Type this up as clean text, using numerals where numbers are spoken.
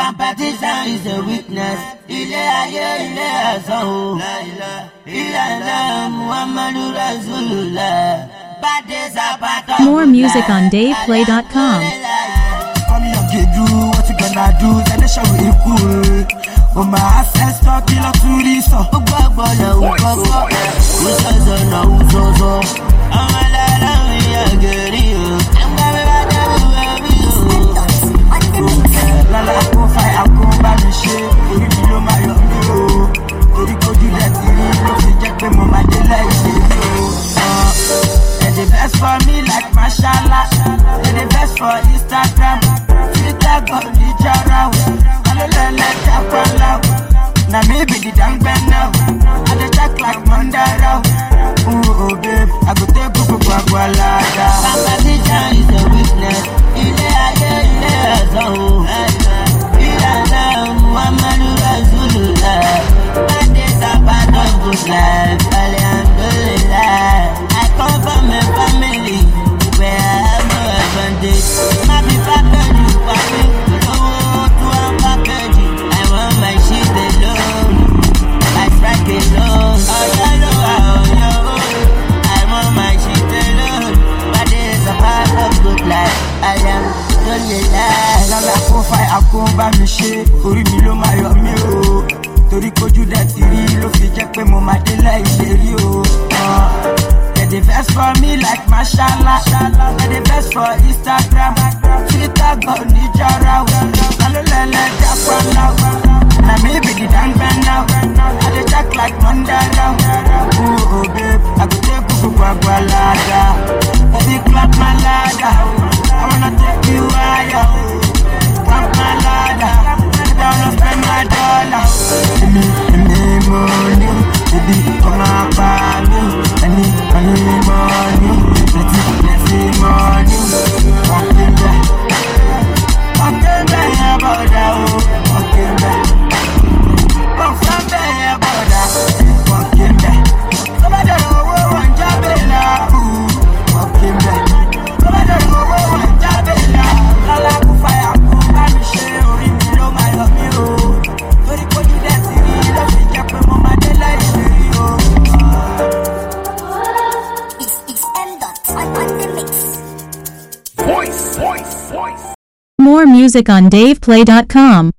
Competition is a weakness. Ilé ayé ilé ẹ̀sán o. Ìlànà Muhammadu Rasulullah. Bad days are part of More music on DavePlay.com. Come here, get do what you gonna do. Then the show will cool. Oh, my ancestor, kill up to this. Uzozo. Amalala mi ageri o. Lala ko fai ako ba mi ṣe. Orí mi ló máa yọ mí o. Torí kojú rẹ̀ ti rí ló fi jẹ́ pé mo máa dé láì ṣe mí o. They're the best for me like mashallah. They're the best for Instagram. Twitter got the jara. Alolele japala. Now maybe the dang bend now. I dey check like Mandara. Oh babe, I go take Guguguagualada. Competition is a weakness. Ilé ayé ilé ẹ̀sán o. Ìlànà Muhammadu Rasulullah. Bad days are part of good life. Alhamdulillah. I come from a family where I have no advantage. My people can do papi. Lowo to one package. I want my shit alone. I strike alone. Oh yeah, I want my shit alone. Bad days are part of good life. Alhamdulillah. Lala ko fai ako ba mi ṣe. Orí mi ló máa yọ mí o. Torí kojú rẹ̀ ti rí ló fi jẹ́ pé mo máa dé láì ṣe rí o. They're the best for me like mashallah. They're the best for Instagram. Twitter got the jara. Alolele japala. Now maybe the dang bend now. I dey check like Mandara. Oh babe, I go take Guguguagualada. Baby clap my ladder. I wanna take you higher. Clap my ladder. I don't spend my dollar. Give me money. Baby, come on, money. I need money. Let's see money. Walking back. Walking back, yeah, brother. Walking back. Walking back, yeah, brother. Walking back. Somebody one job now. Walking back. Somebody one job now. Lala ku fire ku ba mi ṣe orí mi ló máa yọ mí o. Torí kojú dẹ̀ ti rí ló fi jẹ́ pé mo máa dé láì ṣe rí o. It's M. on the mix. More music on DavePlay.com.